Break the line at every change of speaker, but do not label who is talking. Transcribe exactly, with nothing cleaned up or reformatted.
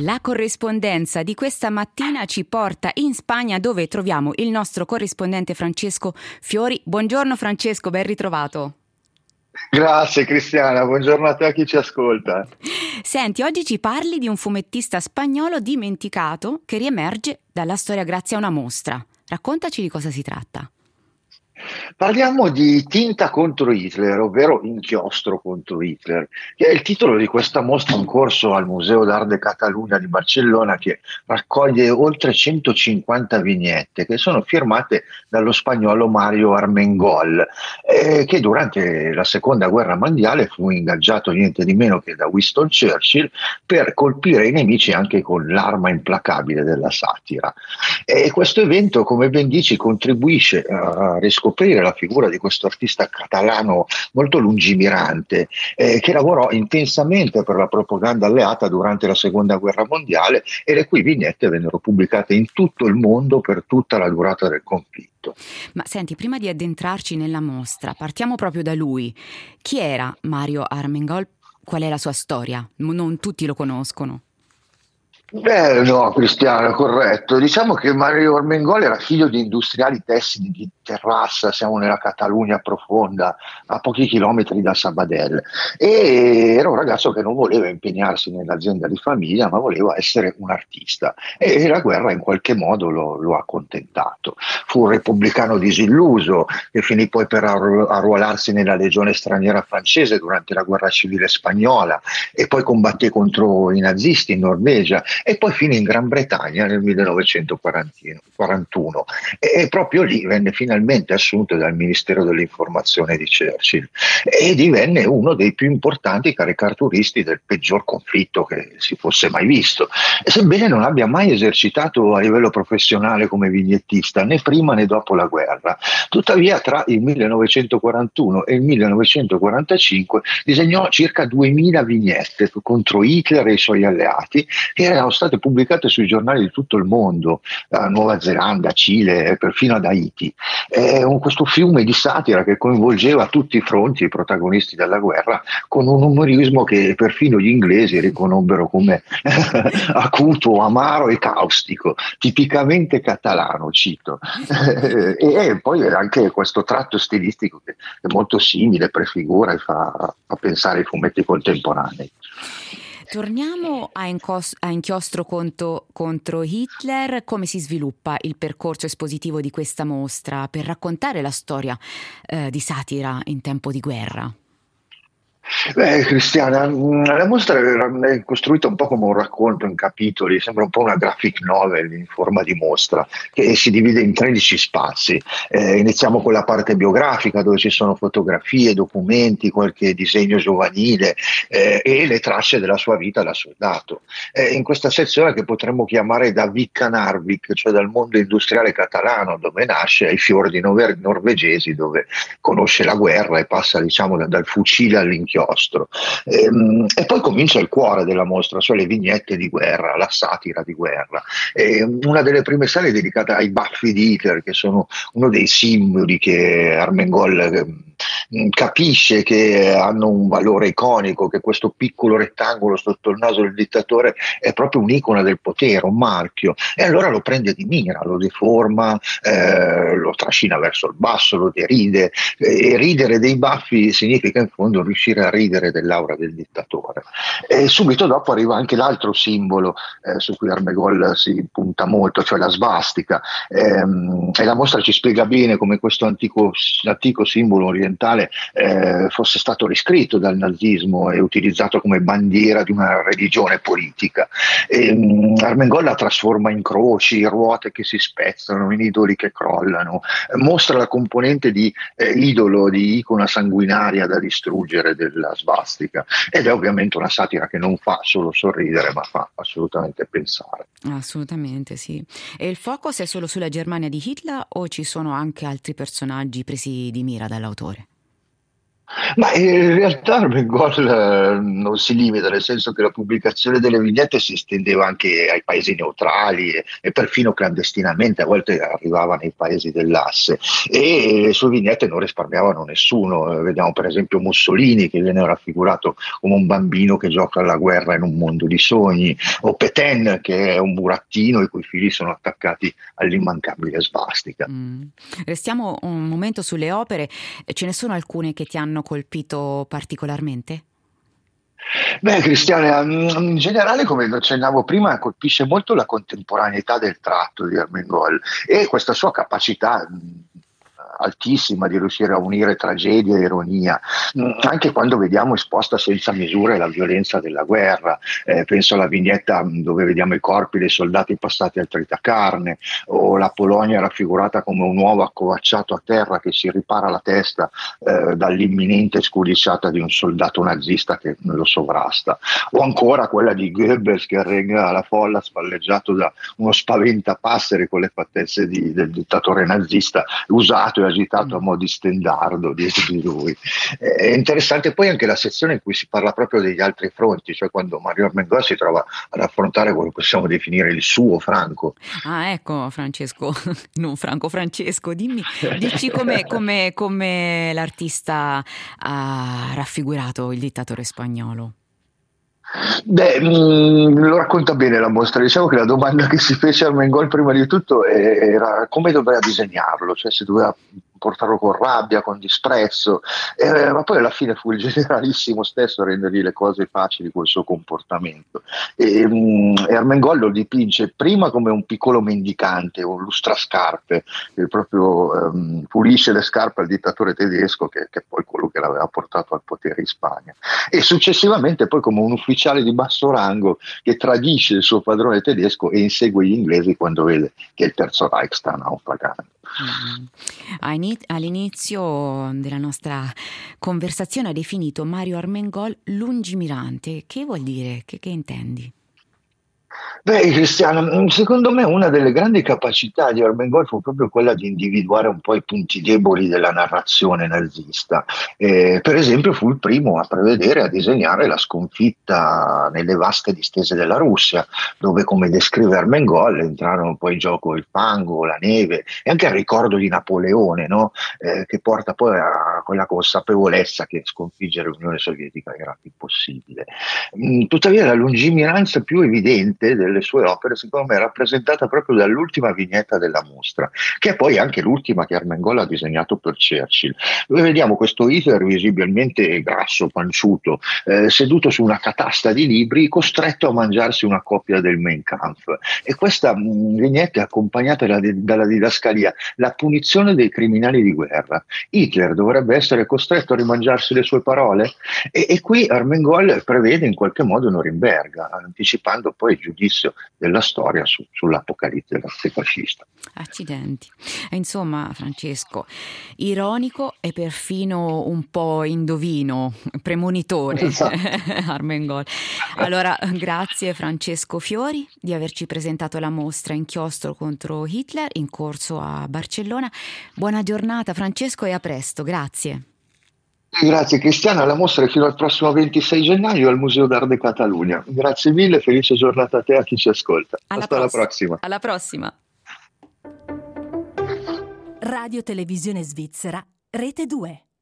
La corrispondenza di questa mattina ci porta in Spagna, dove troviamo il nostro corrispondente Francesco Fiori. Buongiorno Francesco, ben ritrovato.
Grazie Cristiana, buongiorno a te, a chi ci ascolta.
Senti, oggi ci parli di un fumettista spagnolo dimenticato che riemerge dalla storia grazie a una mostra. Raccontaci di cosa si tratta.
Parliamo di Tinta contro Hitler, ovvero Inchiostro contro Hitler, che è il titolo di questa mostra in corso al Museo d'Art de Catalunya di Barcellona, che raccoglie oltre centocinquanta vignette che sono firmate dallo spagnolo Mario Armengol, eh, che durante la seconda guerra mondiale fu ingaggiato niente di meno che da Winston Churchill per colpire i nemici anche con l'arma implacabile della satira. E questo evento, come ben dici, contribuisce a riscoprire la figura di questo artista catalano molto lungimirante, eh, che lavorò intensamente per la propaganda alleata durante la seconda guerra mondiale e le cui vignette vennero pubblicate in tutto il mondo per tutta la durata del conflitto.
Ma senti, prima di addentrarci nella mostra, partiamo proprio da lui. Chi era Mario Armengol? Qual è la sua storia? Non tutti lo conoscono.
Beh, no, Cristiano, corretto. Diciamo che Mario Armengol era figlio di industriali tessili di Terrassa, siamo nella Catalogna profonda, a pochi chilometri da Sabadell. E era un ragazzo che non voleva impegnarsi nell'azienda di famiglia, ma voleva essere un artista. E la guerra in qualche modo lo, lo ha accontentato. Fu un repubblicano disilluso, che finì poi per arru- arruolarsi nella legione straniera francese durante la guerra civile spagnola, e poi combatté contro i nazisti in Norvegia, e poi finì in Gran Bretagna nel millenovecentoquarantuno e proprio lì venne finalmente assunto dal Ministero dell'Informazione di Churchill e divenne uno dei più importanti caricaturisti del peggior conflitto che si fosse mai visto, e sebbene non abbia mai esercitato a livello professionale come vignettista né prima né dopo la guerra. Tuttavia tra il millenovecentoquarantuno e il millenovecentoquarantacinque disegnò circa duemila vignette contro Hitler e i suoi alleati, che erano state pubblicate sui giornali di tutto il mondo, da Nuova Zelanda, Cile e perfino ad Haiti. È un, questo fiume di satira che coinvolgeva tutti i fronti, i protagonisti della guerra, con un umorismo che perfino gli inglesi riconobbero come acuto, amaro e caustico, tipicamente catalano, cito. E poi anche questo tratto stilistico che è molto simile, prefigura e fa, fa pensare ai fumetti contemporanei.
Torniamo a, incos- a Inchiostro contro, contro Hitler. Come si sviluppa il percorso espositivo di questa mostra per raccontare la storia eh, di satira in tempo di guerra?
Beh, Cristiana, la mostra è costruita un po' come un racconto in capitoli, sembra un po' una graphic novel in forma di mostra, che si divide in tredici spazi. Eh, iniziamo con la parte biografica, dove ci sono fotografie, documenti, qualche disegno giovanile eh, e le tracce della sua vita da soldato. Eh, in questa sezione, che potremmo chiamare da Vik a Narvik, cioè dal mondo industriale catalano, dove nasce, ai fiordi nor- norvegesi, dove conosce la guerra e passa, diciamo, da, dal fucile all'inchiostro. E, e poi comincia il cuore della mostra, cioè le vignette di guerra, la satira di guerra. E una delle prime sale è dedicata ai baffi di Hitler, che sono uno dei simboli che Armengol eh, capisce che hanno un valore iconico, che questo piccolo rettangolo sotto il naso del dittatore è proprio un'icona del potere, un marchio, e allora lo prende di mira, lo deforma, eh, lo trascina verso il basso, lo deride, e ridere dei baffi significa in fondo riuscire a ridere dell'aura del dittatore. E subito dopo arriva anche l'altro simbolo eh, su cui Armengol si punta molto, cioè la svastica, ehm, e la mostra ci spiega bene come questo antico, antico simbolo orientale eh, fosse stato riscritto dal nazismo e utilizzato come bandiera di una religione politica. E, um, Armengol la trasforma in croci, ruote che si spezzano, in idoli che crollano, eh, mostra la componente di eh, idolo, di icona sanguinaria da distruggere della svastica, ed è ovviamente una satira che non fa solo sorridere, ma fa assolutamente pensare.
Assolutamente sì. E il focus è solo sulla Germania di Hitler o ci sono anche altri personaggi presi di mira dall'autore?
Ma in realtà Armengol eh, non si limita, nel senso che la pubblicazione delle vignette si estendeva anche ai paesi neutrali e, e perfino clandestinamente, a volte arrivava nei paesi dell'asse e le sue vignette non risparmiavano nessuno. Eh, Vediamo per esempio Mussolini che viene raffigurato come un bambino che gioca alla guerra in un mondo di sogni, o Pétain che è un burattino i cui figli sono attaccati all'immancabile svastica.
Mm. Restiamo un momento sulle opere, ce ne sono alcune che ti hanno colpito particolarmente?
Beh, Cristiane, mm, in generale, come accennavo prima, colpisce molto la contemporaneità del tratto di Armengol e questa sua capacità mm, altissima di riuscire a unire tragedia e ironia, mm, anche quando vediamo esposta senza misure la violenza della guerra. Eh, penso alla vignetta mm, dove vediamo i corpi dei soldati passati al tritacarne, o la Polonia raffigurata come un uovo accovacciato a terra che si ripara la testa eh, dall'imminente scudicciata di un soldato nazista che lo sovrasta, o ancora quella di Goebbels che arrenga la folla spalleggiato da uno spaventapasseri con le fattezze di- del dittatore nazista, usato e agitato a
Mm.
mo' di stendardo dietro di lui. Eh, È interessante poi anche la sezione in cui si parla proprio degli altri fronti, cioè quando Mario Armengol si trova ad affrontare quello che possiamo definire il suo Franco.
Ah, ecco Francesco, non Franco Francesco, dimmi, dici come, come, come l'artista ha raffigurato il dittatore spagnolo.
Beh, mh, lo racconta bene la mostra. Diciamo che la domanda che si fece al Mengol prima di tutto eh, era come doveva disegnarlo, cioè se doveva portarlo con rabbia, con disprezzo, eh, ma poi alla fine fu il generalissimo stesso a rendergli le cose facili col suo comportamento. E, mh, e Armengol lo dipinge prima come un piccolo mendicante, un lustrascarpe, che proprio ehm, pulisce le scarpe al dittatore tedesco, che, che è poi quello che l'aveva portato al potere in Spagna, e successivamente poi come un ufficiale di basso rango che tradisce il suo padrone tedesco e insegue gli inglesi quando vede che il Terzo Reich sta naufragando.
Mm. A ini- All'inizio della nostra conversazione ha definito Mario Armengol lungimirante. Che vuol dire? Che, che intendi?
Beh, Cristiano, secondo me una delle grandi capacità di Armengol fu proprio quella di individuare un po' i punti deboli della narrazione nazista. Eh, per esempio, fu il primo a prevedere, a disegnare la sconfitta nelle vaste distese della Russia, dove, come descrive Armengol, entrarono poi in gioco il fango, la neve e anche il ricordo di Napoleone, no? Eh, che porta poi a quella consapevolezza che sconfiggere l'Unione Sovietica era impossibile. Mm, Tuttavia, la lungimiranza più evidente delle sue opere, secondo me, è rappresentata proprio dall'ultima vignetta della mostra, che è poi anche l'ultima che Armengol ha disegnato per Churchill. Dove vediamo questo Hitler visibilmente grasso, panciuto, eh, seduto su una catasta di libri, costretto a mangiarsi una copia del Mein Kampf. E questa mm, vignetta è accompagnata da- dalla didascalia: la punizione dei criminali di guerra. Hitler dovrebbe essere costretto a rimangiarsi le sue parole? E, e qui Armengol prevede in qualche modo Norimberga, anticipando poi il giudizio della storia su- sull'apocalisse antifascista.
Accidenti. E insomma, Francesco, ironico e perfino un po' indovino, premonitore,
Esatto.
Armengol. Allora, grazie Francesco Fiori di averci presentato la mostra Inchiostro contro Hitler in corso a Barcellona. Buona giornata Francesco e a presto, grazie.
Grazie Cristiana, la mostra è fino al prossimo ventisei gennaio al Museo d'Arte Catalunya. Grazie mille, felice giornata a te e a chi ci ascolta.
Alla
Hasta la
prossima.
prossima.
Alla prossima.
Radio Televisione Svizzera, Rete due.